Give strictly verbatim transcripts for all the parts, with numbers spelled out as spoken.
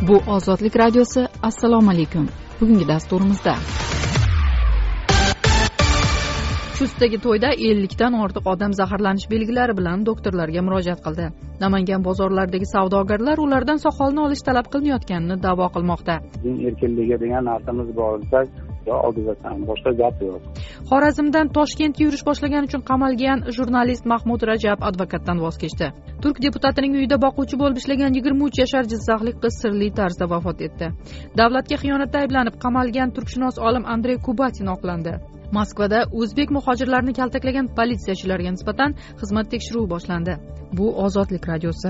Bu Ozodlik radiosi. Assalomu alaykum. Bugungi dasturimizda Chustdagi to'yda ellikdan ortiq odam zaharlanish belgilari bilan doktorlarga murojaat qildi. Namangan bozorlaridagi savdogarlar ulardan soqolni olish talab qilinayotganini da'vo qilmoqda. Din erkinligiga degan narsamiz bor, oldizdan boshqa gap yo'q. Xorazmdan Toshkentga yurish boshlagani uchun qamalgan jurnalist Mahmud Rajab advokatdan voz kechdi. Turk deputatining uyida boquvchi bo'lib ishlagan yigirma uch yashar jizzaxlik qiz sirli tarzda vafot etdi. Davlatga xiyonatda ayblanib qamalgan turkshunos olim Andrey Kubatin oqlandi. Moskvada o'zbek muhojirlarni kaltaklagan politsiyachilarga nisbatan xizmat tekshiruvi boshlandi. Bu Ozodlik radiosi.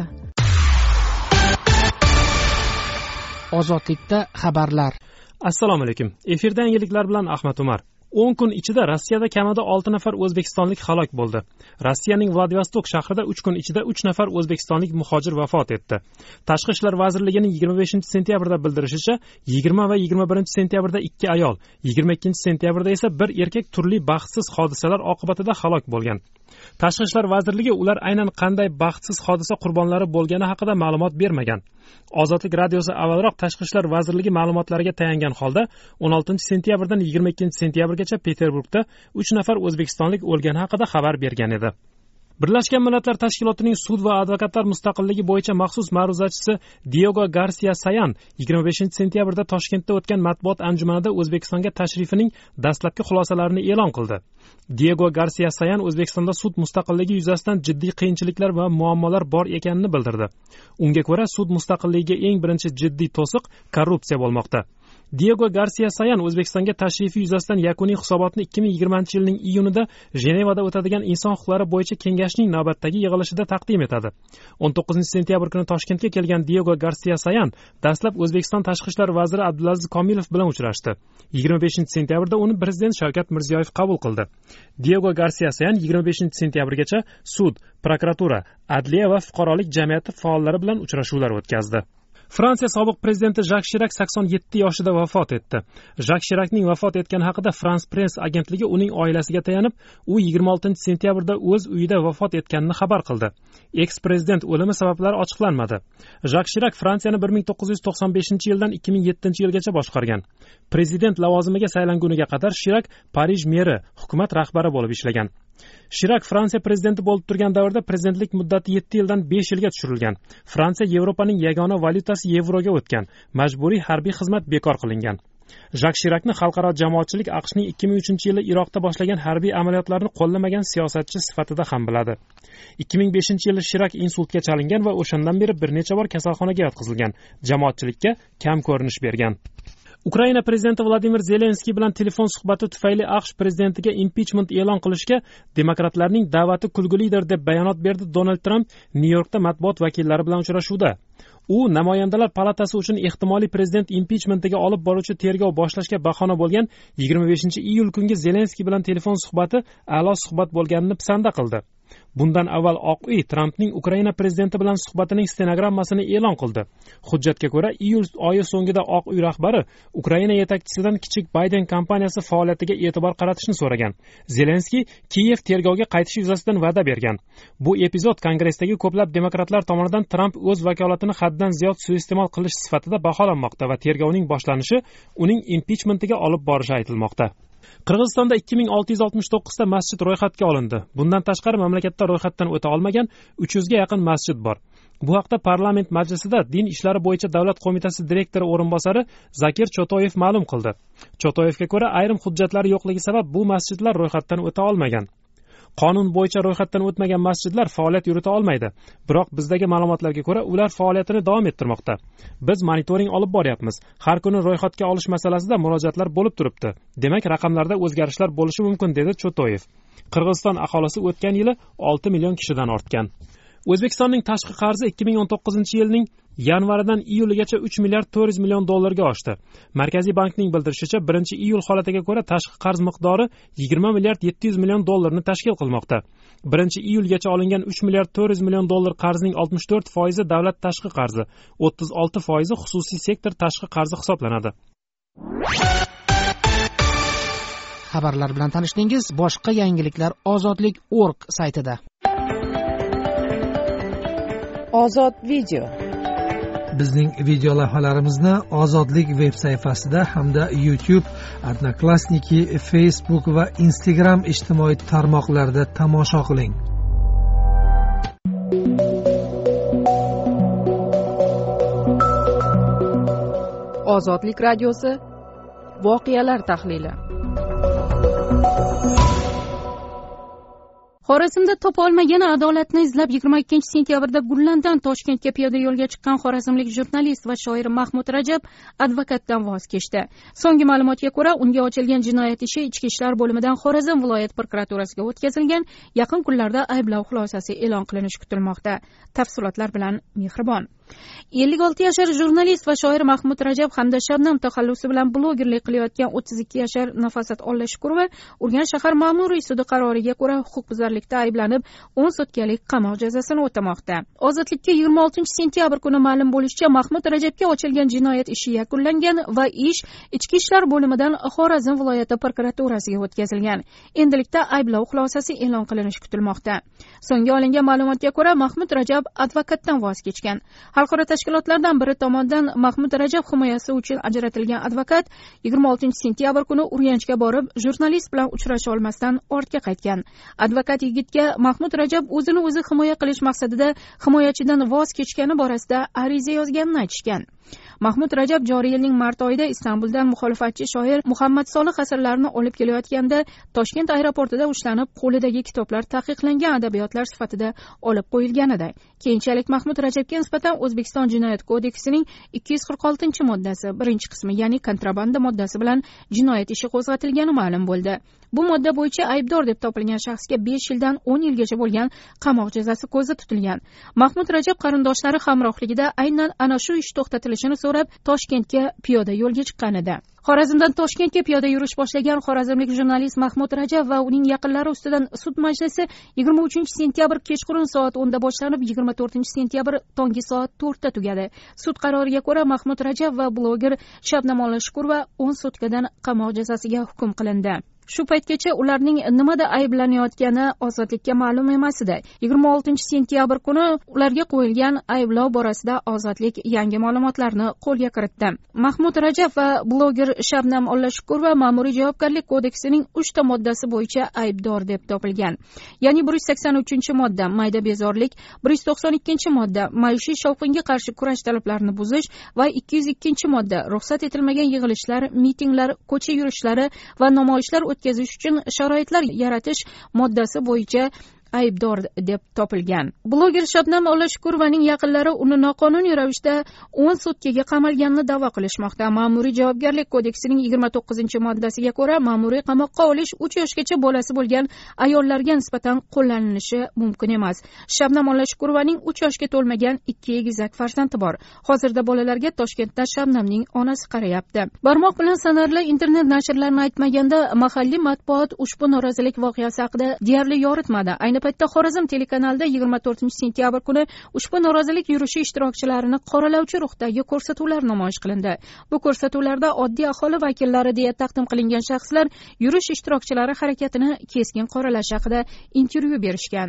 Ozodlikda xabarlar. Assalomu alaykum. Efirda yangiliklar bilan Ahmad Umar. o'n kun ichida Rossiyada kamida olti nafar o'zbekistonlik halok bo'ldi. Rossiyaning Vladivostok shahrida uch kun ichida uch nafar o'zbekistonlik muhojir vafot etdi. Tashqi ishlar vazirligining yigirma beshinchi sentyabrda bildirishicha, yigirma va yigirma birinchi sentyabrda ikki ayol, yigirma ikkinchi sentyabrda esa bir erkak turli baxtsiz hodisalar oqibatida halok bo'lgan. Tashqi ishlar vazirligi ular aynan qanday baxtsiz hodisa qurbonlari bo'lgani haqida ma'lumot bermagan. Ozodlik radiosi avvalroq Tashqi ishlar vazirligi ma'lumotlariga tayangan holda o'n oltinchi sentyabrdan yigirma ikkinchi sentyabrgacha Peterburgda uch nafar o'zbekistonlik o'lgani haqida xabar bergan edi. Birlashgan Millatlar Tashkilotining sud va advokatlar mustaqilligi bo'yicha maxsus ma'ruzachisi Diego Garcia Sayan yigirma beshinchi sentyabrda Toshkentda o'tgan matbuot anjumanida O'zbekistonga tashrifining dastlabki xulosalarini e'lon qildi. Diego Garcia Sayan O'zbekistonda sud mustaqilligi yuzasidan jiddiy qiyinchiliklar va muammolar bor ekanini bildirdi. Unga ko'ra, sud mustaqilligiga eng birinchi jiddiy to'siq korrupsiya bo'lmoqda. Diego Garcia Sayan O'zbekistonga tashrifi yuzasidan yakuniy hisobotni ikki ming yigirmanchi yilning iyunida Jenevada o'tadigan inson huquqlari bo'yicha kengashning navbatdagi yig'ilishida taqdim etadi. o'n to'qqizinchi sentyabr kuni Toshkentga kelgan Diego Garcia Sayan dastlab O'zbekiston tashqi ishlar vaziri Abdulaziz Komilov bilan uchrashdi. yigirma beshinchi sentyabrda uni prezident Shavkat Mirziyoyev qabul qildi. Diego Garcia Sayan yigirma beshinchi sentyabrgacha sud, prokuratura, adliya va fuqarolik jamiyati faollari bilan uchrashuvlar o'tkazdi. Fransiya sobiq prezidenti Jak Shirak sakson yetti yoshida vafot etdi. Jak Shirakning vafot etgani haqida France Press agentligi uning oilasiga tayanib, u yigirma oltinchi sentyabrda o'z uyida vafot etganini xabar qildi. Eks-prezident o'limi sabablari ochiqlanmadi. Jak Shirak Fransiyani bir ming to'qqiz yuz to'qson beshinchi yildan ikki ming yettinchi yilgacha boshqargan. Prezident lavozimiga saylanguniga qadar Shirak Parij meri, hukumat rahbari bo'lib ishlagan. Shirak Fransiya prezidenti bo'lib turgan davrda prezidentlik muddati yetti yildan besh yilga tushirilgan. Fransiya Yevropaning yagona valyutasi yevroga o'tgan. Majburiy harbiy xizmat bekor qilingan. Jak Shirakni xalqaro jamoatchilik AQShning ikki ming uchinchi yili Iroqda boshlagan harbiy amaliyotlarni qo'llamagan siyosatchi sifatida ham biladi. ikki ming beshinchi yili Shirak insultga chalingan va o'shandan beri bir necha bor kasalxonaga yotqizilgan. Jamoatchilikka kam ko'rinish bergan. Ukraina prezidenti Vladimir Zelenskiy bilan telefon suhbati tufayli AQSh prezidentiga impichment e'lon qilishga demokratlarning da'vati kulgulidir deb bayonot berdi Donald Trump Nyu-Yorkda matbuot vakillari bilan uchrashuvda. U namoyandalar palatasi uchun ehtimoliy prezident impichmentiga olib boruvchi tergov boshlashga bahona bo'lgan yigirma beshinchi iyul kungi Zelenskiy bilan telefon suhbati a'lo suhbat bo'lganini pisanda qildi. Bundan avval Oq uy Trampning Ukraina prezidenti bilan suhbatining stenogrammasini e'lon qildi. Hujjatga ko'ra, iyul oyi so'ngida Oq uy rahbari Ukraina yetakchisidan kichik Bayden kompaniyasi faoliyatiga e'tibor qaratishni so'ragan. Zelenskiy Kiyev tergovga qaytish yuzasidan va'da bergan. Bu epizod Kongressdagi ko'plab demokratlar tomonidan Tramp o'z vakolatini haddan ziyod suiiste'mol qilish sifatida baholanmoqda va tergovning boshlanishi uning impichmentiga olib borishi aytilmoqda. Qirg'izistonda ikki ming olti yuz oltmish to'qqiz ta masjid ro'yxatga olindi. Bundan tashqari mamlakatda ro'yxatdan o'ta olmagan uch yuz ga yaqin masjid bor. Bu haqda parlament majlisida Din ishlari bo'yicha davlat qo'mitasi direktori o'rinbosari Zakir Chotoyev ma'lum qildi. Chotoyevga ko'ra, ayrim hujjatlar yo'qligi sabab bu masjidlar ro'yxatdan o'ta olmagan. Qonun bo'yicha ro'yxatdan o'tmagan masjidlar faoliyat yurita olmaydi. Biroq bizdagi ma'lumotlarga ko'ra, ular faoliyatini davom ettirmoqda. Biz monitoring olib boryapmiz. Har kuni ro'yxatga olish masalasida murojaatlar bo'lib turibdi. Demak, raqamlarda o'zgarishlar bo'lishi mumkin, dedi Chotoyev. Qirg'iziston aholisi o'tgan yili olti million kishidan ortgan. O'zbekistonning tashqi qarzi ikki ming o'n to'qqizinchi yilning yanvaridan iyuligacha uch milliard to'rt yuz million dollarga oshdi. Markaziy bankning bildirishicha, birinchi iyul holatiga ko'ra tashqi qarz miqdori yigirma milliard yetti yuz million dollarni tashkil qilmoqda. birinchi iyulgacha olingan uch milliard to'rt yuz million dollar qarzning oltmish to'rt foizi davlat tashqi qarzi, o'ttiz olti foizi xususiy sektor tashqi qarzi hisoblanadi. Xabarlar bilan tanishdingiz. Boshqa yangiliklar ozodlik nokta org saytida. Ozod video. Bizning video lavhalarimizni Ozodlik veb sayfasida hamda YouTube, Odnoklassniki, Facebook va Instagram ijtimoiy tarmoqlarida tomosha qiling. Ozodlik radiosi voqealar tahlili. Xorazmda topa olmagan adolatni izlab yigirma ikkinchi sentyabrda Gullandan Toshkentga piyoda yo'lga chiqqan xorazmlik jurnalist va shoir Mahmud Rajab advokatdan voz kechdi. So'nggi ma'lumotga ko'ra, unga ochilgan jinoyat ishi Ichki ishlar bo'limidan Xorazm viloyat prokuraturasiga o'tkazilgan. Yaqin kunlarda ayblov xulosasi e'lon qilinishi kutilmoqda. Tafsilotlar bilan Mehribon. ellik olti yashar jurnalist va shoir Mahmud Rajab hamda Shabnam taxallusi bilan blogerlik qilayotgan o'ttiz ikki yashar Nafosat Ollashukurova Urganch shahar ma'muriy sudi qaroriga ko'ra huquqbuzarlikda ayblanib o'n sutkalik qamoq jazosini o'tamoqda. Ozodlikka yigirma oltinchi sentyabr kuni ma'lum bo'lishicha, Mahmud Rajabga ochilgan jinoyat ishi yakunlangan va ish Ichki ishlar bo'limidan Xorazm viloyati prokuraturasiga o'tkazilgan. Endilikda ayblov xulosasi e'lon qilinishi kutilmoqda. So'nggi olingan ma'lumotga ko'ra, Mahmud Rajab advokatdan voz kechgan. Xalqaro tashkilotlardan biri tomonidan Mahmud Rajab himoyasi uchun ajratilgan advokat yigirma oltinchi sentyabr kuni Urganchga borib, jurnalist bilan uchrasha olmasdan ortga qaytgan. Advokat yigitga Mahmud Rajab o'zini o'zi himoya qilish maqsadida himoyachidan voz kechgani borasida ariza yozganini aytishgan. Mahmud Rajab joriy yilning mart oyida Istanbuldan muxolifatchi shoir Muhammad Solih asarlarini olib kelayotganda Toshkent aeroportida ushlanib, qo'lidagi kitoblar taqiqlangan adabiyotlar sifatida olib qo'yilgan edi. Keyinchalik Mahmud Rajabga nisbatan O'zbekiston Jinoyat kodeksining ikki yuz qirq oltinchi moddasi birinchi qismi, ya'ni kontrabanda moddasi bilan jinoyat ishi qo'zg'atilgani ma'lum bo'ldi. Bu modda bo'yicha aybdor deb topilgan shaxsga besh yildan o'n yilgacha bo'lgan qamoq jazosi ko'zda tutilgan. Mahmud Rajab qarindoshlari hamrohligida aynan ana shu ish to'xtatilishini so'rab Toshkentga piyoda yo'lga chiqqan edi. Xorazmdan Toshkentga piyoda yurish boshlagan xorazmlik jurnalist Mahmud Rajab va uning yaqinlari ustidan sud majlisi yigirma uchinchi sentyabr kechqurun soat o'nda boshlanib, yigirma to'rtinchi sentyabr tongi soat to'rtda tugadi. Sud qaroriga ko'ra, Mahmud Rajab va bloger Shabnam Ollashukurova o'n sutkadan qamoq jazosiga hukm qilindi. Shu paytgacha ularning nimada ayblanayotgani ozodlikka ma'lum emas edi. yigirma oltinchi sentyabr kuni ularga qo'yilgan ayblov borasida ozodlik yangi ma'lumotlarni qo'lga kiritdi. Mahmud Rajab va bloger Shabnam Ollashukurova ma'muriy javobgarlik kodeksining uchta moddasi bo'yicha aybdor deb topilgan. Ya'ni bir yuz sakson uchinchi modda mayda bezorlik, bir yuz to'qson ikkinchi modda maishiy shovqinga qarshi kurash talablarini buzish va ikki yuz ikkinchi modda ruxsat etilmagan yig'ilishlar, mitinglar, ko'cha yurishlari va namoyishlar o'tkazish uchun sharoitlar yaratish moddasi bo'yicha aybdor deb topilgan. Bloger Shabnam Ollashukurovaning yaqinlari uni noqonuniy ravishda o'n sutkaga qamalganini da'vo qilishmoqda. Ma'muriy javobgarlik kodeksining yigirma to'qqizinchi moddasiga ko'ra, ma'muriy qamoqqa olish uch yoshgacha bolasi bo'lgan ayollarga nisbatan qo'llanilishi mumkin emas. Shabnam Ollashukurovaning uch yoshga to'lmagan ikki egizak farzandi bor. Hozirda bolalarga Toshkentda Shabnamning onasi qarayapti. Barmoq bilan sanarli internet nashrlarini aytmaganda mahalliy matbuot ushbu norozilik voqeasi haqida deyarli yoritmadi. Ayni paytda Xorazm telekanalida yigirma to'rtinchi sentyabr kuni ushbu norozilik yurishi ishtirokchilarini qoralovchi ruhdagi ko'rsatuvlar namoyish qilindi. Bu ko'rsatuvlarda oddiy aholi vakillari deya taqdim qilingan shaxslar yurish ishtirokchilari harakatini keskin qoralash haqida intervyu berishgan.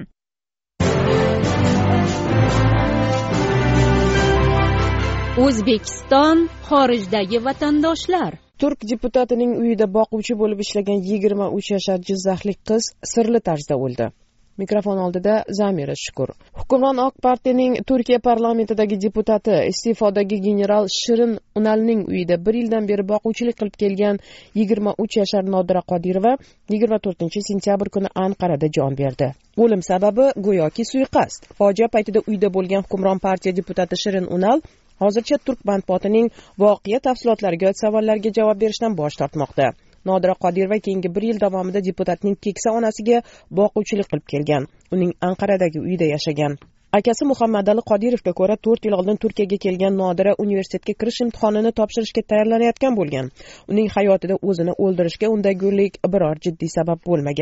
O'zbekiston xorijdagi vatandoshlar. Turk deputatining uyida boquvchi bo'lib ishlagan yigirma uch yashar jizzaxlik qiz sirli tarzda o'ldi. Mikrofon oldida Zamira Shukur. Hukmron Oq partiyaning Turkiya parlamentidagi deputati, iste'fodagi general Shirin Unalning uyida bir yildan beri boquvchilik qilib kelgan yigirma uch yashar Nodira Qodirova yigirma to'rtinchi sentyabr kuni Anqarada jon berdi. O'lim sababi go'yoki suiqasd. Fojia paytida uyda bo'lgan hukmron partiya deputati Shirin Unal hozircha turk matbuotining voqea tafsilotlariga savollarga javob berishdan bosh tortmoqda. Nodira Qodirova keyingi bir yil davomida deputatning keksa onasiga boquvchilik qilib kelgan. Uning Anqaradagi uyida yashagan. Akasi Muhammadali Qodirovga ko'ra to'rt yil oldin Turkiyaga kelgan Nodira universitetga kirish imtihonini topshirishga tayyorlanayotgan bo'lgan. Uning hayotida o'zini o'ldirishga undagulik biror jiddiy sabab bo'lmagan.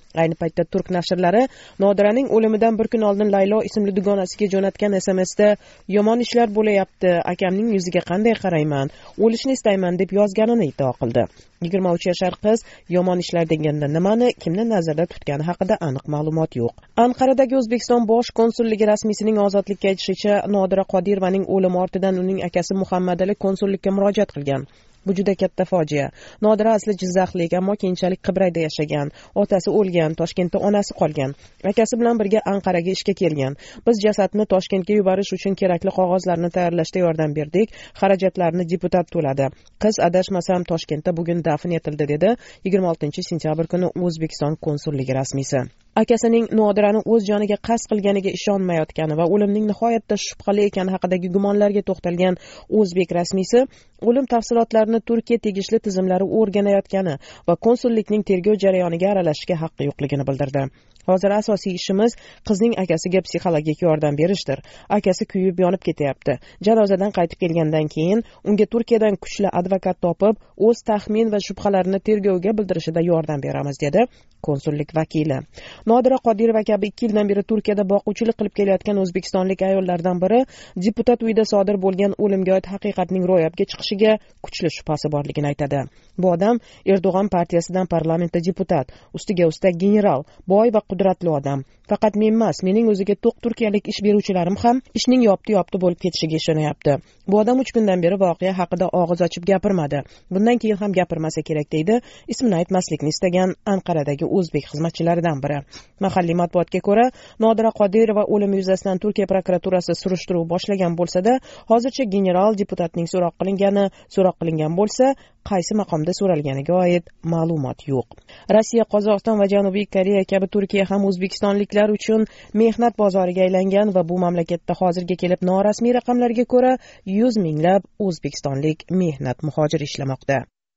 Ayni paytda turk nashrlari Nodiraning o'limidan bir kun oldin Laylo ismli dugonasiga jo'natgan S M S da yomon ishlar bo'layapti, akamning yuziga qanday qarayman, o'lishni istayman deb yozganini iddao qildi. yigirma uch yashar qiz yomon ishlar deganda nimani, kimni nazarda tutgani haqida aniq ma'lumot yo'q. Anqaradagi O'zbekiston bosh konsulligi rasmiysining ozodlikka aytishicha, Nodira Qodirovaning o'limi ortidan uning akasi Muhammadali konsullikka murojaat qilgan. Bu juda katta fojia. Nodira asli Jizzaxlik, ammo keyinchalik Qibrayda yashagan. Otasi o'lgan, Toshkentda onasi qolgan. Akasi bilan birga Anqaraga ishga kelgan. Biz jasadni Toshkentga yuborish uchun kerakli qog'ozlarni tayyorlashda yordam berdik. Xarajatlarni deputat to'ladi. Qiz adashmasam Toshkentda bugun dafn etildi, dedi yigirma oltinchi sentyabr kuni O'zbekiston konsulligi rasmiysi. Akasining Nodirani o'z joniga qasd qilganiga ishonmayotgani va o'limning nihoyatda shubhali ekani haqidagi gumonlarga to'xtalgan o'zbek rasmiysi o'lim tafsilotlarini Turkiya tegishli tizimlari o'rganayotgani va konsullikning tergov jarayoniga aralashishga haqqi yo'qligini bildirdi. Hozir asosiy ishimiz qizning akasiga psixologik yordam berishdir. Akasi kuyib yonib ketyapti. Janozadan qaytib kelgandan keyin unga Turkiyadan kuchli advokat topib, o'z taxmin va shubhalarini tergovga bildirishida yordam beramiz, dedi konsullik vakili. Nodira Qodirova kabi ikki yildan beri Turkiyada boquvchilik qilib kelayotgan o'zbekistonlik ayollardan biri deputat uyida sodir bo'lgan o'limga oid haqiqatning ro'yobga chiqishiga kuchli shubhasi borligini aytadi. Bu odam Erdo'g'on partiyasidan parlamentda deputat, ustiga ustak general, boy va qudratli odam. Faqat men emas, mening o'ziga to'q turkiyalik ish beruvchilarim ham ishning yopti-yopti bo'lib ketishiga ishonyapti. Bu odam uch kundan beri voqea haqida og'iz ochib gapirmadi. Bundan keyin ham gapirmasa kerak, deydi ismini aytmaslikni istagan Anqaradagi o'zbek xizmatchilaridan biri. Mahalliy matbuotga ko'ra, Nodira Qodirova o'limi yuzasidan Turkiya prokuraturasi surishtiruv boshlagan bo'lsa-da, hozircha general deputatning so'roq qilingani, so'roq qilingan bo'lsa, qaysi maqomda so'ralganiga oid ma'lumot yo'q. Rossiya, Qozog'iston va Janubiy Koreya kabi Turkiya ham o'zbekistonliklar uchun mehnat bozoriga aylangan va bu mamlakatda hozirga kelib norasmiy raqamlarga ko'ra yuz minglab o'zbekistonlik mehnat muhojiri ishlamoqda.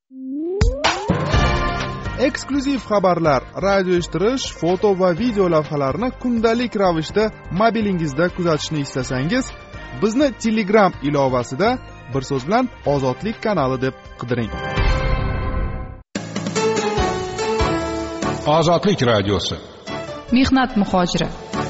Eksklyuziv xabarlar, radio eshittirish, foto va video lavhalarni kundalik ravishda mobilingizda kuzatishni istasangiz, bizni Telegram ilovasida bir so'z bilan Ozodlik kanali deb qidiring. Ozodlik radiosi. Mehnat muhojiri.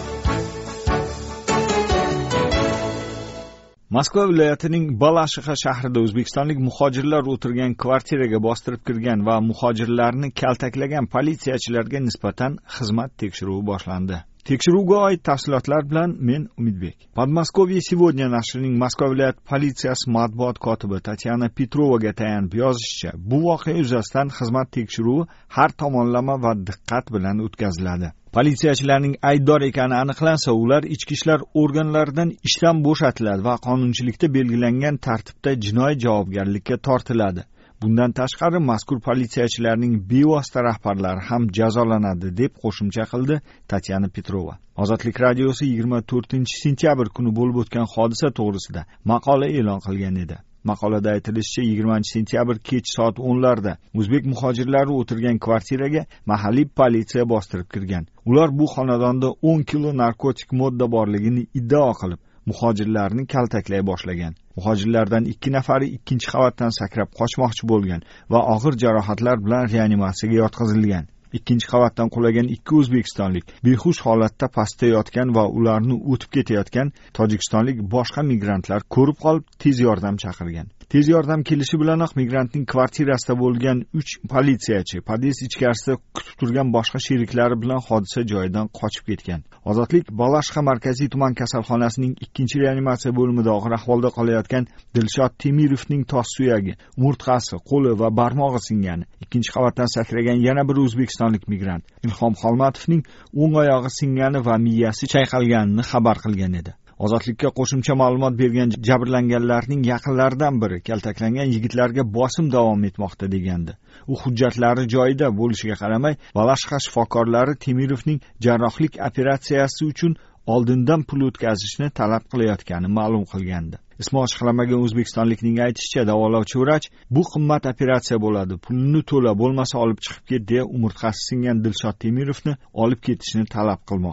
Moskva viloyatining Balashixha shahrida o'zbekistonlik muhojirlar o'tirgan kvartiraga bostirib kirgan va muhojirlarni kaltaklagan politsiyachilarga nisbatan xizmat tekshiruvi boshlandi. Tekshiruvga oid tafsilotlar bilan men Umidbek. Podmoskvye сегодня nashrining Moskva viloyat politsiyasi matbuot kotibi Tatyana Petrovaga tayanib yozishicha, bu voqea yuzasidan xizmat tekshiruvi har tomonlama va diqqat bilan o'tkaziladi. Politsiyachilarning aybdor ekani aniqlansa, ular ichki ishlar organlaridan ishdan bo'shatiladi va qonunchilikda belgilangan tartibda jinoiy javobgarlikka tortiladi. Bundan tashqari mazkur politsiyachilarning bevosita rahbarlari ham jazolanadi, deb qo'shimcha qildi Tatyana Petrova. Ozodlik radiosi yigirma to'rtinchi sentyabr kuni bo'lib o'tgan hodisa to'g'risida maqola e'lon qilgan edi. Maqolada aytilishicha, yigirmanchi sentyabr kech soat o'nlarda o'zbek muhojirlari o'tirgan kvartiraga mahalliy politsiya bostirib kirgan. Ular bu xonadonda o'n kilo narkotik modda borligini iddao qilib, muhojirlarni kaltaklay boshlagan. Muhojirlardan ikki nafari ikkinchi qavatdan sakrab qochmoqchi bo'lgan va og'ir jarohatlar bilan reanimatsiyaga yotqizilgan. Ikkinchi qavatdan qulagan ikki o'zbekistonlik behush holatda pastda yotgan va ularni o'tib ketayotgan tojikistonlik boshqa migrantlar ko'rib qolib tez yordam chaqirgan. Tez yordam kelishi bilanoq migrantning kvartirasida bo'lgan uch politsiyachi pod'ezd ichkarisida kutib turgan boshqa sheriklari bilan hodisa joyidan qochib ketgan. Ozodlik Balashixha markaziy tuman kasalxonasining ikkinchi reanimatsiya bo'limida og'ir ahvolda qolayotgan Dilshod Temirovning tos suyagi, umurtqasi, qo'li va barmog'i singani. Ikkinchi qavatdan sakragan yana bir o'zbekistonlik migrant Ilhom Xolmatovning o'ng oyog'i singani va miyasi chayqalganini xabar qilgan edi. Ozodlikka qo'shimcha ma'lumot bergan jabrlanganlarning yaqinlaridan biri kaltaklangan yigitlarga bosim davom etmoqda degandi. U hujjatlari joyida bo'lishiga qaramay, Balashixha shifokorlari Temirovning jarrohlik operatsiyasi uchun oldindan pul o'tkazishni talab qilayotganini ma'lum qilgandi. Ismi ochiqlamagan o'zbekistonlikning aytishicha, davolovchi vrach bu qimmat operatsiya bo'ladi, pulni to'la, bo'lmasa olib chiqib ket deya umurtqasi singan Dilshod Temirovni olib ketishni talab qilmoqda.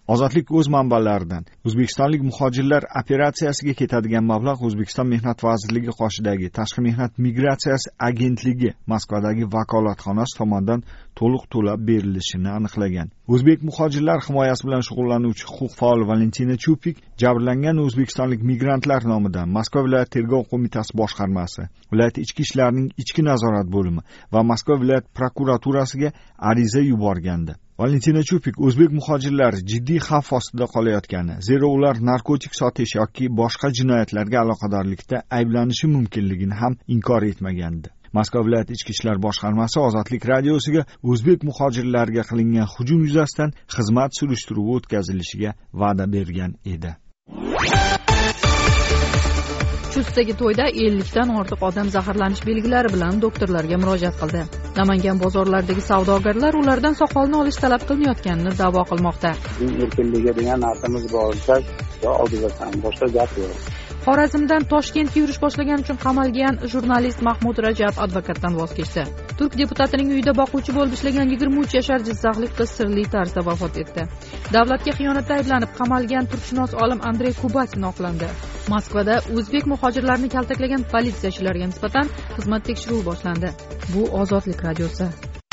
Ozodlik o'z manbalaridan o'zbekistonlik muhojirlar operatsiyasiga ketadigan mablag' O'zbekiston Mehnat vazirligi qoshidagi Tashqi mehnat migratsiyasi agentligi Moskvadagi vakolatxonasi tomonidan to'liq to'lab berilishini aniqlagan. O'zbek muhojirlar himoyasi bilan shug'ullanuvchi huquq faoli Valentina Chupik jabrlangan o'zbekistonlik migrantlar nomidan Moskva viloyat tergov qo'mitasi boshqarmasi, viloyat ichki ishlarning ichki nazorat bo'limi va Moskva viloyat prokuraturasiga ariza yuborgandi. Valentina Chupik o'zbek muhojirlari jiddiy xavf ostida qolayotgani, zero ular narkotik sotish yoki boshqa jinoyatlarga aloqadorlikda ayblanishi mumkinligini ham inkor etmagandi. Moskva viloyat ichki ishlar boshqarmasi Ozodlik radiosiga o'zbek muhojirlarga qilingan hujum yuzasidan xizmat surishtiruvi o'tkazilishiga va'da bergan edi. Chustdagi to'yda ellikdan ortiq odam zaharlanish belgilari bilan doktorlarga murojaat qildi. Namangan bozorlaridagi savdogarlar ulardan soqolni olish talab qilinayotganini da'vo qilmoqda. Din erkinligi degan narsamiz bo'lsa, oldizdan boshqa gap yo'q. Xorazmdan Toshkentga yurish boshlagani uchun qamalgan jurnalist Mahmud Rajab advokatdan voz kechdi. Turk deputatining uyida boquvchi bo'lib ishlagan yigirma uch yashar jizzaxlik qiz sirli tarzda vafot etdi. Davlatga xiyonatda ayblanib qamalgan turkshunos olim Andrey Kubatin oqlandi. Moskvada o'zbek muhojirlarni kaltaklagan politsiyachilarga nisbatan xizmat tekshiruvi boshlandi. Bu Ozodlik radiosi.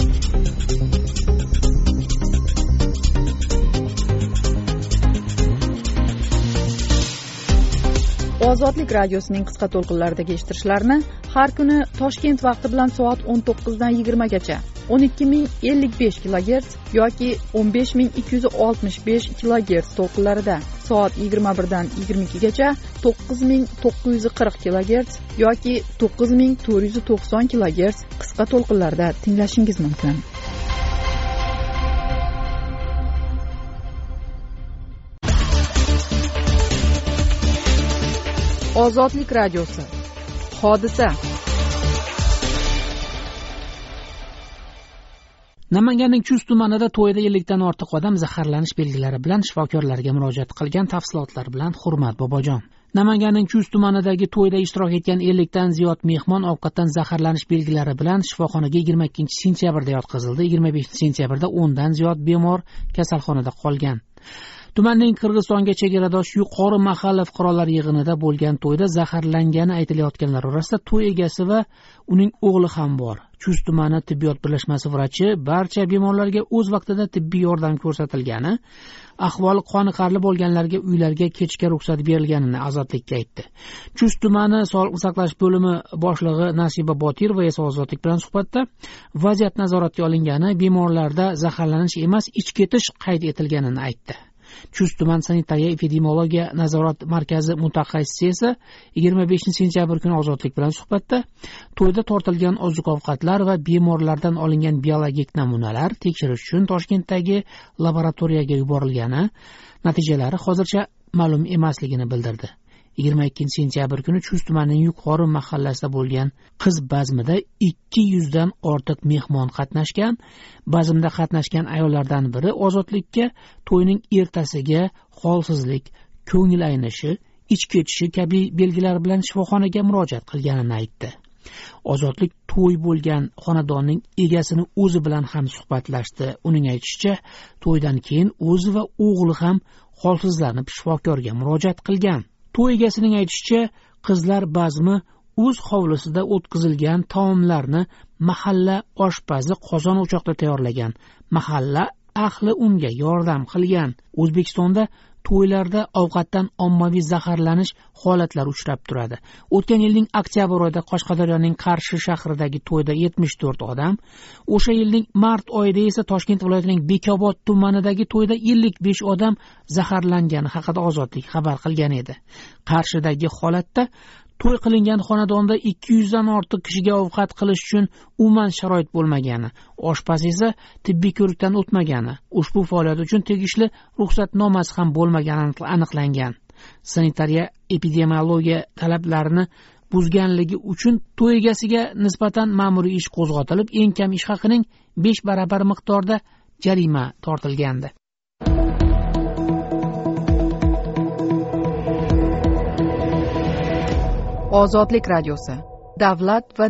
Ozodlik radiosining qisqa to'lqinlaridagi eshittirishlarni har kuni Toshkent vaqti bilan soat o'n to'qqizdan yigirma gacha o'n ikki ming ellik besh kilogerts yoki o'n besh ming ikki yuz oltmish besh kilogerts to'lqinlarida, soat yigirma birdan yigirma ikki gacha to'qqiz ming to'qqiz yuz qirq kilogerts yoki to'qqiz ming to'rt yuz to'qson kilogerts qisqa to'lqinlarda tinglashingiz mumkin. Ozodlik radiosi. Hodisa. Namanganning Chust tumanida to'yda ellikdan ortiq odam zaharlanish belgilari bilan shifokorlarga murojaat qilgan. Tafsilotlar bilan Hurmat Bobojon. Namanganning Chust tumanidagi to'yda ishtirok etgan ellikdan ziyod mehmon ovqatdan zaharlanish belgilari bilan shifoxonaga yigirma ikkinchi sentyabrda yotqizildi. yigirma beshinchi sentyabrda o'ndan ziyod bemor kasalxonada qolgan. Tumanning Qirg'izistonga chegaradosh yuqori mahalla fuqarolar yig'inida bo'lgan to'yda zaharlangani aytilayotganlar orasida to'y egasi va uning o'g'li ham bor. Chust tumani tibbiyot birlashmasi vrachi barcha bemorlarga o'z vaqtida tibbiy yordam ko'rsatilgani, ahvoli qoniqarli bo'lganlarga uylarga ketishga ruxsat berilganini Ozodlikka aytdi. Chust tumani sog'liqni saqlash bo'limi boshlig'i Nasiba Botirova esa Ozodlik bilan suhbatda vaziyat nazoratga olingani, bemorlarda zaharlanish emas, ich ketish qayd etilganini aytdi. Chust tuman sanitariya epidemiologiya nazorat markazi mutaxassisi esa yigirma beshinchi sentyabr kuni Ozodlik bilan suhbatda to'yda tortilgan oziq-ovqatlar va bemorlardan olingan biologik namunalar tekshirish uchun Toshkentdagi laboratoriyaga yuborilgani, natijalari hozircha ma'lum emasligini bildirdi. yigirma ikkinchi sentyabr kuni Chust tumanining yuqori mahallasida bo'lgan qiz bazmida ikki yuzdan ortiq mehmon qatnashgan. Bazmda qatnashgan ayollardan biri Ozodlikka to'yning ertasiga holsizlik, ko'ngil aynishi, ich ketishi kabi belgilar bilan shifoxonaga murojaat qilganini aytdi. Ozodlik to'y bo'lgan xonadonning egasini o'zi bilan ham suhbatlashdi. Uning aytishicha, to'ydan keyin o'zi va o'g'li ham holsizlanib shifokorga murojaat qilgan. To'y egasining aytishicha, qizlar bazmi o'z hovlisida o'tkazilgan taomlarni mahalla oshpazi qozon o'choqda tayyorlagan. Mahalla ahli unga yordam qilgan. O'zbekistonda to'ylarda ovqatdan ommaviy zaharlanish holatlari uchrab turadi. O'tgan yilning oktyabr oyida Qashqadaryoning Qarshi shahridagi to'yda yetmish to'rt odam, o'sha yilning mart oyida esa Toshkent viloyatining Bekobod tumanidagi to'yda ellik besh odam zaharlangani haqida Ozodlik xabar qilgan edi. Qarshidagi holatda to'y qilingan xonadonda ikki yuzdan ortiq kishiga ovqat qilish uchun umuman sharoit bo'lmagani, oshpaz esa tibbiy ko'rikdan o'tmagani, ushbu faoliyat uchun tegishli ruxsatnomasi ham bo'lmagani aniqlangan. Sanitariya epidemiologiya talablarini buzganligi uchun to'y egasiga nisbatan ma'muriy ish qo'zg'atilib, eng kam ish haqining besh barobar miqdorda jarima tortilgandi. Ozodlik radiosi. Davlat va din.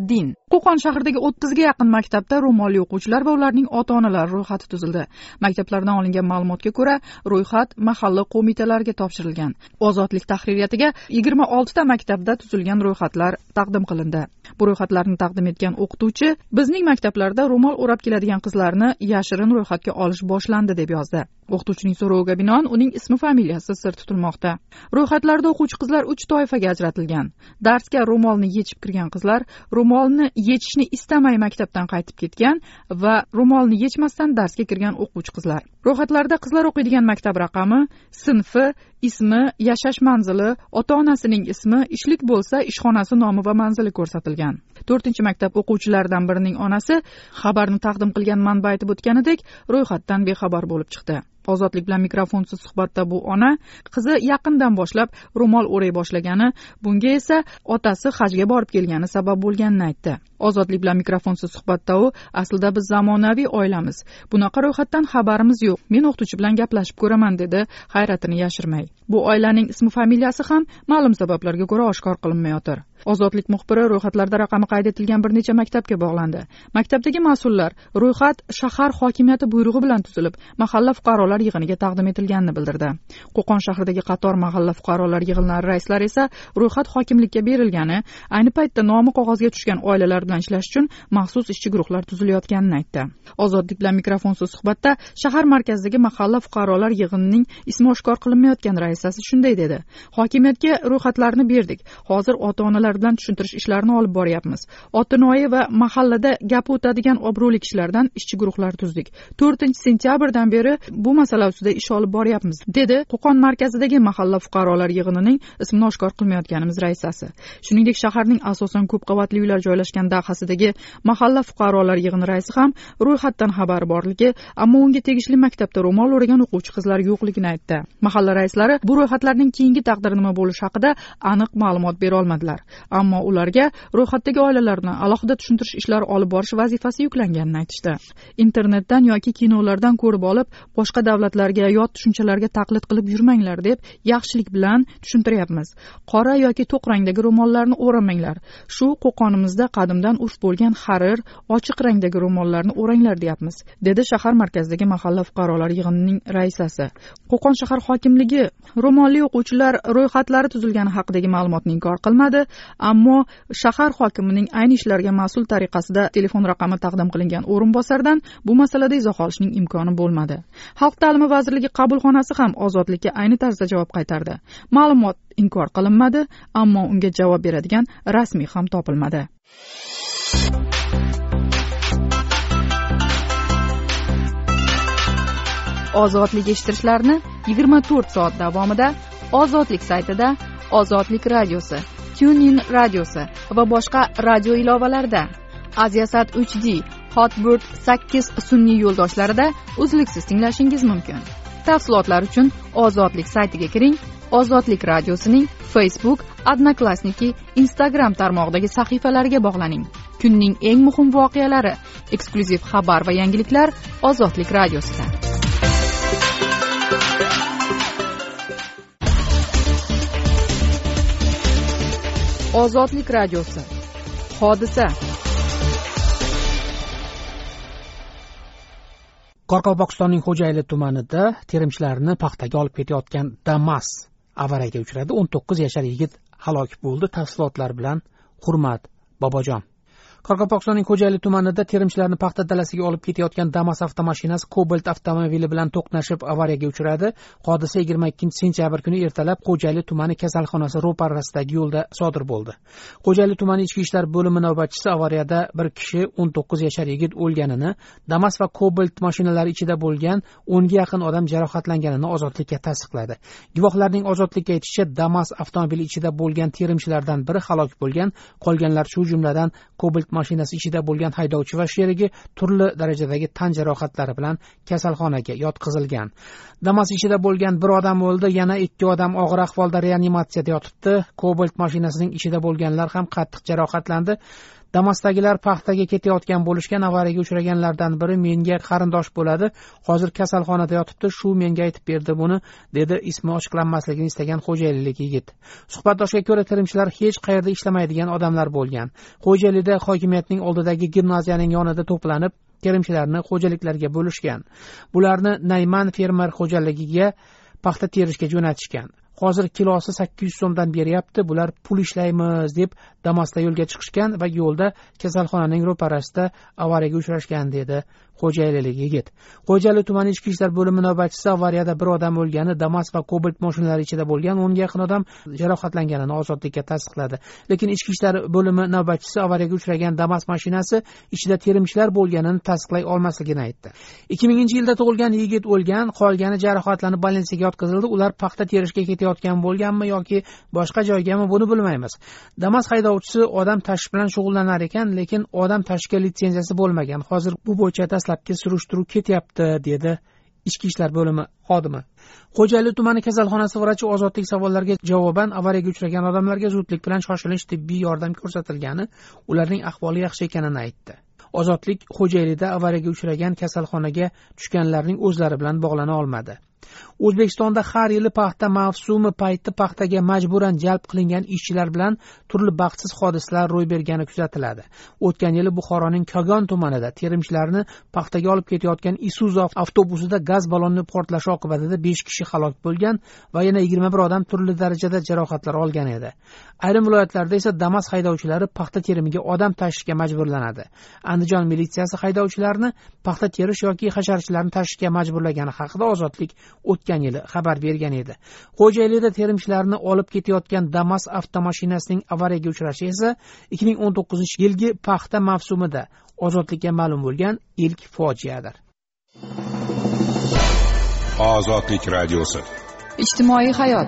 Qo'qon shahridagi o'ttizga yaqin maktabda ro'molli o'quvchilar va ularning ota-onalari ro'yxati tuzildi. Maktablardan olingan ma'lumotga ko'ra, ro'yxat mahalla qo'mitalariga topshirilgan. Ozodlik tahririyatiga yigirma oltita maktabda tuzilgan ro'yxatlar taqdim qilindi. Bu ro'yxatlarni taqdim etgan o'qituvchi bizning maktablarda ro'mol o'rab keladigan qizlarni yashirin ro'yxatga olish boshlandi deb yozdi. O'qituvchining so'roviga binoan uning ismi familiyasi sir tutilmoqda. Ro'yxatlarda o'quvchi qizlar uch toifaga ajratilgan. Darsga ro'molni yechib kirgan qizlar, ro'molni yechishni istamay maktabdan qaytib ketgan va ro'molni yechmasdan darsga kirgan o'quvchi qizlar. Ro'yxatlarda qizlar o'qiydigan maktab raqami, sinfi, ismi, yashash manzili, ota-onasining ismi, ishlik bo'lsa ishxonasi nomi va manzili ko'rsatilgan. to'rtinchi maktab o'quvchilaridan birining onasi xabarni taqdim qilgan manba aytib o'tganidek, ro'yxatdan bexabar bo'lib chiqdi. Ozodlik bilan mikrofonsiz suhbatda bu ona qizi yaqindan boshlab ro'mol o'ray boshlagani, bunga esa otasi hajga borib kelgani sabab bo'lganini aytdi. Ozodlik bilan mikrofonsiz suhbatda u aslida biz zamonaviy oilamiz. Bunaqa ro'yxatdan xabarimiz yo'q. Men o'qituvchi bilan gaplashib ko'raman dedi, hayratini yashirmay. Bu oilaning ismi familiyasi ham ma'lum sabablarga ko'ra oshkor qilinmayotir. Ozodlik muxbiri ro'yxatlarda raqami qayd etilgan bir necha maktabga bog'landi. Maktabdagi mas'ullar ro'yxat shahar hokimiyati buyrug'i bilan tuzilib, mahalla fuqarolar yig'iniga taqdim etilganini bildirdi. Qo'qon shahridagi qator mahalla fuqarolar yig'inlari raislari esa ro'yxat hokimlikka berilgani, ayni paytda nomi qog'ozga tushgan oilalar bilan ishlash uchun maxsus ishchi guruhlar tuzilayotganini aytdi. Ozodlik bilan mikrofonsiz suhbatda shahar markazidagi mahalla fuqarolar yig'inining ismi oshkor qilinmayotgan raisasi shunday dedi: Hokimiyatga ro'yxatlarni berdik. Hozir ota-onalar bilan tushuntirish ishlarini olib boryapmiz. Otinoyi va mahallada gap o'tadigan obro'li kishilardan ishchi guruhlar tuzdik. to'rtinchi sentyabrdan beri bu masala ustida ish olib boryapmiz, dedi Qo'qon markazidagi mahalla fuqarolar yig'inining ismini oshkor qilmayotganimiz raisasi. Shuningdek, shaharning asosan ko'p qavatli uylar joylashgan dahasidagi mahalla fuqarolar yig'ini raisi ham ro'yxatdan xabari borligi, ammo unga tegishli maktabda ro'mol o'ragan o'quvchi qizlar yo'qligini aytdi. Mahalla raislari bu ro'yxatlarning keyingi taqdiri nima bo'lishi haqida aniq ma'lumot bera olmadilar. Ammo ularga ro'yxatdagi oilalarni alohida tushuntirish ishlari olib borish vazifasi yuklanganini aytishdi. Internetdan yoki kinolardan ko'rib olib, boshqa davlatlarga yot tushunchalarga taqlid qilib yurmanglar deb yaxshilik bilan tushuntiryapmiz. Qora yoki to'q rangdagi ro'mollarni o'ramanglar. Shu Qo'qonimizda qadimdan urf bo'lgan harir, ochiq rangdagi ro'mollarni o'ranglar deyapmiz, dedi shahar markazidagi mahalla fuqarolar yig'inining raisasi. Qo'qon shahar hokimligi ro'molli o'quvchilar ro'yxatlari tuzilgani haqidagi ma'lumotni inkor qilmadi. Ammo shahar hokimining ayni ishlarga mas'ul tariqasida telefon raqami taqdim qilingan o'rinbosardan bu masalada izoh olishning imkoni bo'lmadi. Xalq ta'limi vazirligi qabulxonasi ham Ozodlikka ayni tarzda javob qaytardi. Ma'lumot inkor qilinmadi, ammo unga javob beradigan rasmiy ham topilmadi. Ozodlik eshittirishlarni yigirma to'rt soat davomida Ozodlik saytida, Ozodlik radiosi, TuneIn radiosi va boshqa radio ilovalarida, Aziasat uch D, Hotbird sakkiz sun'iy yo'ldoshlarida uzluksiz tinglashingiz mumkin. Tafsilotlar uchun Ozodlik saytiga kiring. Ozodlik radiosining Facebook, Odnoklassniki, Instagram tarmog'idagi sahifalariga bog'laning. Kunning eng muhim voqealari, eksklyuziv xabar va yangiliklar Ozodlik radiosida. Ozodlik radiosi. Hodisa. Qoraqalpog'istonning Xo'jayli tumanida terimchilarni paxtaga olib ketayotgan Damas avariyaga uchradi. o'n to'qqiz yashar yigit halok bo'ldi. Tafsilotlar bilan Hurmat Bobojon. Qoraqalpog'istonning Xo'jayli tumanida terimchilarni paxta dalasiga olib ketayotgan Damas avtomashinasi Cobalt avtomobili bilan to'qnashib avariyaga uchradi. Hodisa yigirma ikkinchi sentyabr kuni ertalab Xo'jayli tumani kasalxonasi ro'parasidagi yo'lda sodir bo'ldi. Xo'jayli tumani ichki ishlar bo'limi navbatchisi avariyada bir kishi o'n to'qqiz yashar yigit o'lganini, Damas va Cobalt mashinalari ichida bo'lgan o'nga yaqin odam jarohatlanganini Ozodlikka tasdiqladi. Guvohlarning Ozodlikka aytishicha, Damas avtomobili ichida bo'lgan terimchilardan biri halok bo'lgan, qolganlar shu jumladan Cobalt mashinasi ichida bo'lgan haydovchi va sherigi turli darajadagi tan jarohatlari bilan kasalxonaga yotqizilgan. Damas ichida bo'lgan bir odam o'ldi, yana ikki odam og'ir ahvolda reanimatsiyada yotibdi. Cobalt mashinasining ichida bo'lganlar ham qattiq jarohatlandi. Damasdagilar paxtaga ketayotgan bo'lishgan, avariyaga uchraganlardan biri menga qarindosh bo'ladi, hozir kasalxonada yotibdi, shu menga aytib berdi buni, dedi ismi ochiqlanmasligini istagan xo'jayinlik yigit. Suhbatdoshga ko'ra, terimchilar hech qayerda ishlamaydigan odamlar bo'lgan. Xo'jayinlikda hokimiyatning oldidagi gimnaziyaning yonida to'planib, terimchilarni xo'jaliklarga bo'lishgan. Bularni Nayman fermer xo'jaligiga paxta terishga jo'natishgan. Hozir kilosi sakkiz yuz so'mdan beryapti. Bular pul ishlaymiz deb Damasda yo'lga chiqishgan va yo'lda kasalxonaning ro'parasida avariyaga uchrashgan, dedi xo'jayinlik yigit. Xo'jali tumani ichki ishlar bo'limi navbatchisi avariyada bir odam o'lgani, Damas va Cobalt mashinalari ichida bo'lgan o'nga yaqin odam jarohatlanganini ozodlikka tasdiqladi. Lekin ichki ishlar bo'limi navbatchisi avariyaga uchragan Damas mashinasi ichida terimchilar bo'lganini tasdiqlay olmasligini aytdi. ikki minginchi yilda tug'ilgan yigit o'lgan, qolgani jarohatlanib больницаga yotqizildi. Ular paxta terishga ketayotgan bo'lganmi yoki boshqa joygami, buni bilmaymiz. Damas haydovchisi odam tashish bilan shug'ullanar ekan, lekin odam tashishga litsenziyasi bo'lmagan. Hozir bu bo'yicha dastlabki surishtiruv ketyapti, dedi ichki ishlar bo'limi xodimi. Xo'jayli tumani kasalxonasi vrachi ozodlik savollariga javoban avariyaga uchragan odamlarga zudlik bilan shoshilinch tibbiy yordam ko'rsatilgani, ularning ahvoli yaxshi ekanini aytdi. Ozodlik Xo'jaylida avariyaga uchragan kasalxonaga tushganlarning o'zlari bilan bog'lana olmadi. O'zbekistonda har yili paxta mavsumi payti paxtaga majburan jalb qilingan ishchilar bilan turli baxtsiz hodisalar ro'y bergani kuzatiladi. O'tgan yili Buxoroning Kogon tumanida terimchilarni paxtaga olib ketayotgan Isuzu avtobusida gaz balloni portlashi oqibatida besh kishi halok bo'lgan va yana yigirma bir odam turli darajada jarohatlar olgan edi. Ayrim viloyatlarda esa Damas haydovchilari paxta terimiga odam tashishga majburlanadi. Andijon militsiyasi haydovchilarni paxta terish yoki hasharchilarni tashishga majburlagani haqida Ozodlik o'tgan yili xabar bergan edi. Xo'jaylida terimchilarni olib ketayotgan Damas avtomashinasining avariyaga uchrashi esa ikki ming o'n to'qqizinchi yilgi paxta mavsumida Ozodlikka ma'lum bo'lgan ilk fojiadir. Ozodlik radiosi. Ijtimoiy hayot.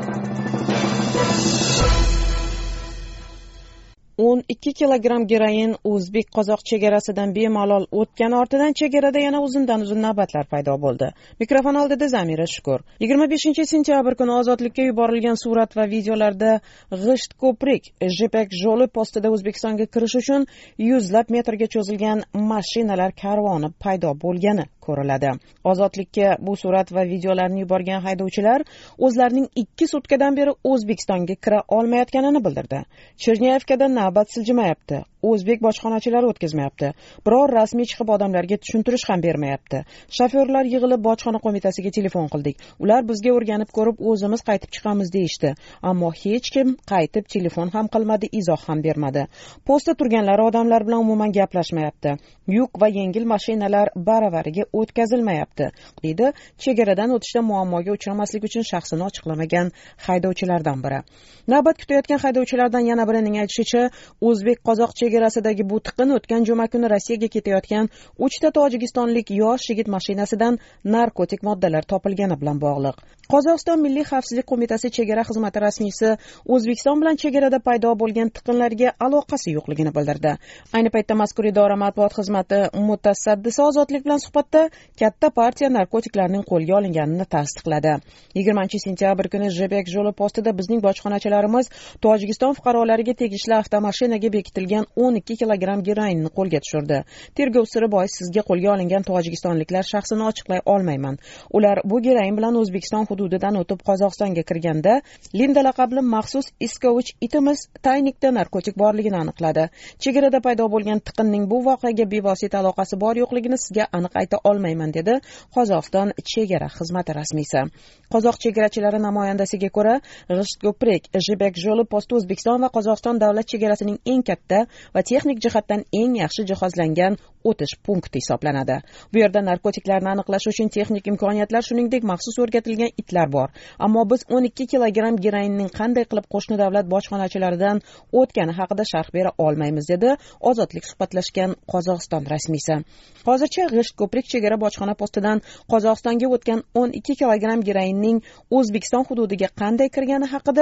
o'n ikki kilogramm geroin o'zbek-qozoq chegarasidan bemalol o'tgani ortidan chegarada yana uzundan uzun navbatlar paydo bo'ldi. Mikrofon oldida Zamira Shukur. yigirma beshinchi sentyabr kuni Ozodlikka yuborilgan surat va videolarda G'isht ko'prik Jipek yo'li postida O'zbekistonga kirish uchun yuzlab metrga cho'zilgan mashinalar karvoni paydo bo'lgani ko'riladi. Ozodlikka bu surat va videolarni yuborgan haydovchilar o'zlarining ikki sutkadan beri O'zbekistonga kira olmayotganini bildirdi. Cherniyevkada navbat siljimayapti. O'zbek bojxonachilari o'tkazmayapti. Biror rasmiy chiqib odamlarga tushuntirish ham bermayapti. Shofyorlar yig'ilib bojxona qo'mitasiga telefon qildik. Ular bizga o'rganib ko'rib o'zimiz qaytib chiqamiz deyishdi. Ammo hech kim qaytib telefon ham qilmadi, izoh ham bermadi. Postda turganlar odamlar bilan umuman gaplashmayapti. Yuk va yengil mashinalar baravariga o'tkazilmayapti, deydi chegaradan o'tishda muammoga uchramaslik uchun shaxsini ochiqlamagan haydovchilardan biri. Navbat kutayotgan haydovchilardan yana birining aytishicha, O'zbek-qozoq chegarasidagi bu tiqin o'tgan juma kuni Rossiyaga ketayotgan uchta tojikistonlik yosh yigit mashinasidan narkotik moddalar topilgani bilan bog'liq. Qozog'iston Milliy xavfsizlik qo'mitasi chegara xizmati rasmiysi O'zbekiston bilan chegarada paydo bo'lgan tiqinlarga aloqasi yo'qligini bildirdi. Ayni paytda mazkur idora matbuot xizmati mutasaddisi Ozodlik bilan suhbatda katta partiya narkotiklarning qo'lga olinganini tasdiqladi. yigirmanchi sentyabr kuni Jibek yo'li postida bizning bojxonachilarimiz Tojikiston fuqarolariga tegishli avtomashinaga bekitilgan o'n ikki kilogramm geroinni qo'lga tushirdi. Tergov siri bois sizga qo'lga olingan tojikistonliklar shaxsini ochiqlay olmayman. Ular bu geroin bilan O'zbekiston hududidan o'tib Qozog'istonga kirganda Linda laqabli maxsus iskovich itimiz taynikda narkotik borligini aniqladi. Chegarada paydo bo'lgan tiqinning bu voqeaga bevosita aloqasi bor yo'qligini sizga aniq ayta olmayman, dedi Qozog'iston chegara xizmati rasmiysi. Qozoq chegarachilari namoyandasiga ko'ra, G'isht ko'prik Jibek yo'li posti O'zbekiston va Qozog'iston davlat chegarasining eng katta va texnik jihatdan eng yaxshi jihozlangan o'tish punkti hisoblanadi. Bu yerda narkotiklarni aniqlash uchun texnik imkoniyatlar, shuningdek maxsus o'rgatilgan itlar bor. Ammo biz o'n ikki kilogramm geroinning qanday qilib qo'shni davlat bojxonachilaridan o'tgani haqida sharh bera olmaymiz, dedi Ozodlik suhbatlashgan Qozog'iston rasmiysi. Hozircha G'isht ko'prik chegara bojxona postidan Qozog'istonga o'tgan o'n ikki kilogramm geroinning O'zbekiston hududiga qanday kirgani haqida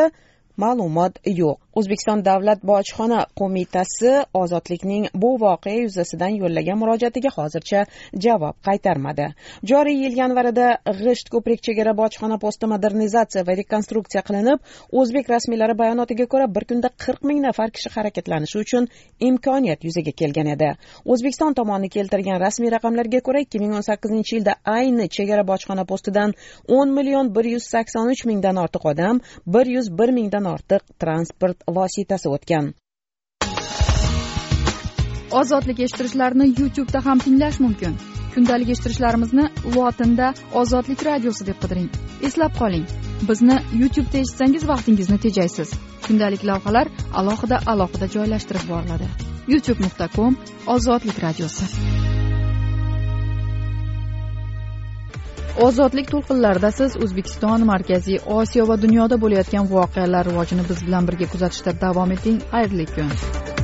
ma'lumot yo'q. O'zbekiston davlat bojxona qo'mitasi ozodlikning bu voqea yuzasidan yo'llagan murojaatiga hozircha javob qaytarmadi. Joriy yil yanvarida G'isht ko'prik chegara bojxona posti modernizatsiya va rekonstruksiya qilinib, o'zbek rasmiylari bayonotiga ko'ra bir kunda qirq ming nafar kishi harakatlanishi uchun imkoniyat yuzaga kelgan edi. O'zbekiston tomoni keltirgan rasmiy raqamlarga ko'ra ikki ming o'n sakkizinchi yilda ayni chegara bojxona postidan o'n million bir yuz sakson uch mingdan ortiq odam, bir yuz bir mingdan ortiq transport vositasi o'tgan. Ozodlik eshittirishlarini YouTube'da ham tinglash mumkin. Kundalik eshittirishlarimizni lotinda Ozodlik radiosi deb qidiring. Eslab qoling, bizni YouTube'da eshitsangiz vaqtingizni tejaysiz. Kundalik lavhalar alohida alohida joylashtirib boriladi. youtube nuqta com Ozodlik radiosi. Ozodlik to'lqinlarida siz O'zbekiston, Markaziy Osiyo va dunyoda bo'layotgan voqealar rivojini biz bilan birga kuzatishda davom eting. Xayrli kun.